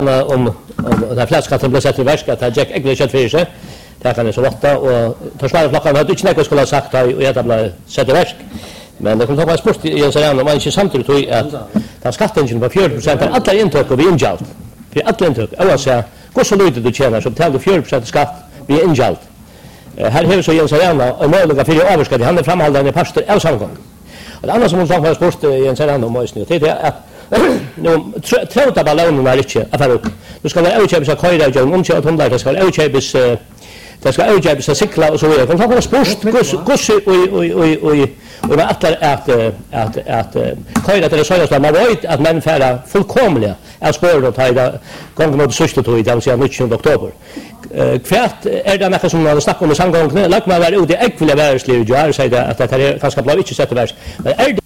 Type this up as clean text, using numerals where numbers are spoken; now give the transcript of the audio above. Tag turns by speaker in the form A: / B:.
A: om den flatskatten blev sett i verk att det gick äggligt kött för sig. Det kan det så råtta och försvarsflockan hade inte något skulle ha sagt att det blev sett i verk. Men det kommer ta sport i så här om man inte samtidigt tror att den skatten på 4% av alla intryck och vi injalt. För alla intryck. Alltså, hur så lite du tjänar så betalar du 4% skatt vi injalt. Här har så Jens Arena och möjliga för överskatt. Han är framhållande pastor av samgång. Och det andra som hon sa på sport Jens Arena och Mojsny det är att nu tråta ballonen är inte affär upp. Du ska väl utköpa så köra jag om inte att hon där ska utköpas det ska utköpas så cykla och så vidare. Kan ta på sport och man att köra det så att man vet att man färra fullkomliga är spår och ta gång mot sista tid den 19 oktober. Kvärt är det något som man snackar om samgången. Låt mig vara ute äckliga världsliv jag säger att det är ganska bra inte sätta världs. Men är